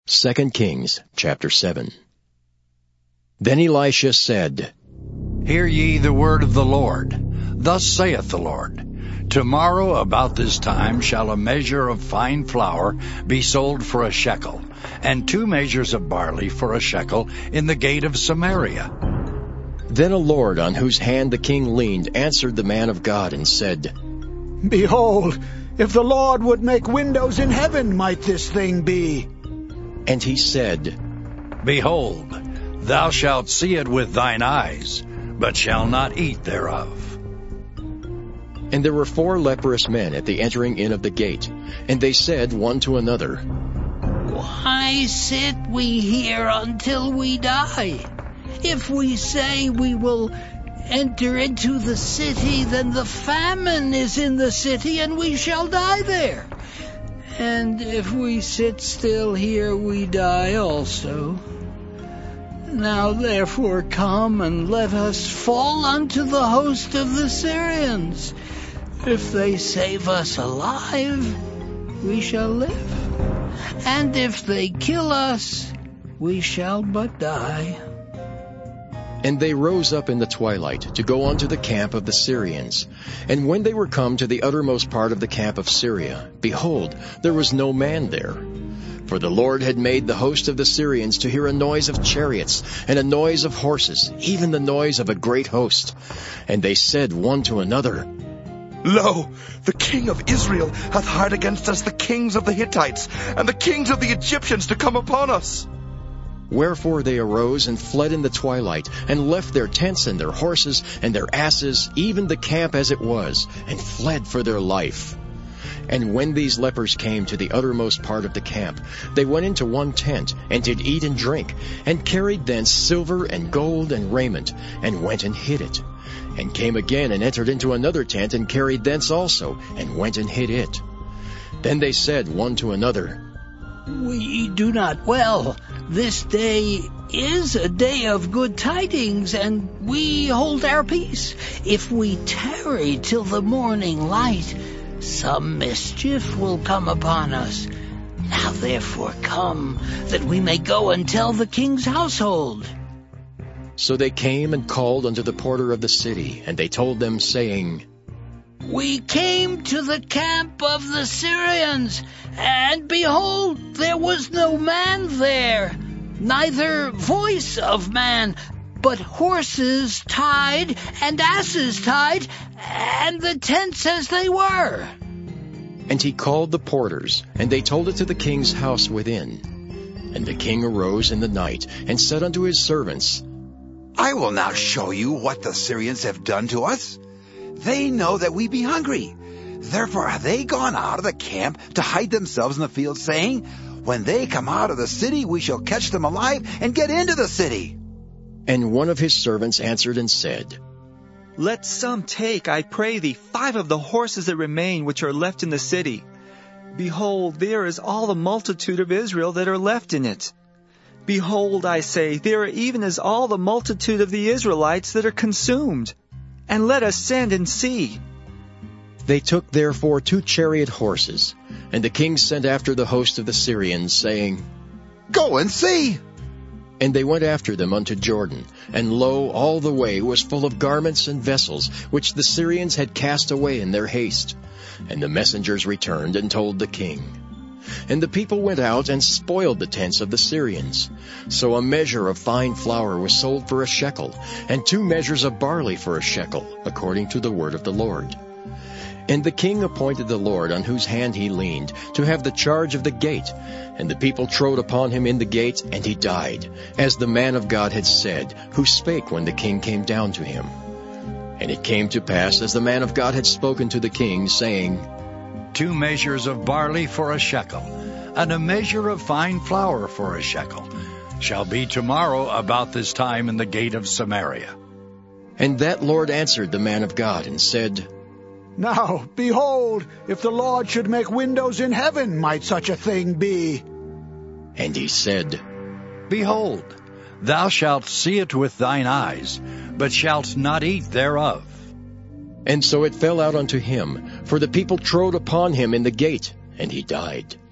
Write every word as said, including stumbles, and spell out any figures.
Second Kings chapter seven. Then Elisha said, Hear ye the word of the Lord. Thus saith the Lord, Tomorrow about this time shall a measure of fine flour be sold for a shekel, and two measures of barley for a shekel in the gate of Samaria. Then a Lord on whose hand the king leaned answered the man of God and said, Behold, if the Lord would make windows in heaven, might this thing be? And he said, Behold, thou shalt see it with thine eyes, but shall not eat thereof. And there were four leprous men at the entering in of the gate, and they said one to another, Why sit we here until we die? If we say we will enter into the city, then the famine is in the city, and we shall die there. And if we sit still here, we die also. Now therefore come and let us fall unto the host of the Syrians. If they save us alive, we shall live. And if they kill us, we shall but die. And they rose up in the twilight to go unto the camp of the Syrians. And when they were come to the uttermost part of the camp of Syria, behold, there was no man there. For the Lord had made the host of the Syrians to hear a noise of chariots, and a noise of horses, even the noise of a great host. And they said one to another, Lo, the king of Israel hath hired against us the kings of the Hittites, and the kings of the Egyptians to come upon us. Wherefore they arose and fled in the twilight, and left their tents and their horses and their asses, even the camp as it was, and fled for their life. And when these lepers came to the uttermost part of the camp, they went into one tent, and did eat and drink, and carried thence silver and gold and raiment, and went and hid it. And came again and entered into another tent, and carried thence also, and went and hid it. Then they said one to another, We do not well. This day is a day of good tidings, and we hold our peace. If we tarry till the morning light, some mischief will come upon us. Now therefore come, that we may go and tell the king's household. So they came and called unto the porter of the city, and they told them, saying, We came to the camp of the Syrians, and behold, there was no man there, neither voice of man, but horses tied and asses tied, and the tents as they were. And he called the porters, and they told it to the king's house within. And the king arose in the night, and said unto his servants, I will now show you what the Syrians have done to us. They know that we be hungry. Therefore have they gone out of the camp to hide themselves in the field, saying, When they come out of the city, we shall catch them alive and get into the city. And one of his servants answered and said, Let some take, I pray thee, five of the horses that remain which are left in the city. Behold, there is all the multitude of Israel that are left in it. Behold, I say, there are even as all the multitude of the Israelites that are consumed. And let us send and see. They took therefore two chariot horses, and the king sent after the host of the Syrians, saying, Go and see. And they went after them unto Jordan, and lo, all the way was full of garments and vessels, which the Syrians had cast away in their haste. And the messengers returned and told the king. And the people went out and spoiled the tents of the Syrians. So a measure of fine flour was sold for a shekel, and two measures of barley for a shekel, according to the word of the Lord. And the king appointed the Lord on whose hand he leaned to have the charge of the gate. And the people trode upon him in the gate, and he died, as the man of God had said, who spake when the king came down to him. And it came to pass, as the man of God had spoken to the king, saying, Two measures of barley for a shekel, and a measure of fine flour for a shekel, shall be tomorrow about this time in the gate of Samaria. And that Lord answered the man of God, and said, Now, behold, if the Lord should make windows in heaven, might such a thing be? And he said, Behold, thou shalt see it with thine eyes, but shalt not eat thereof. And so it fell out unto him, for the people trode upon him in the gate, and he died.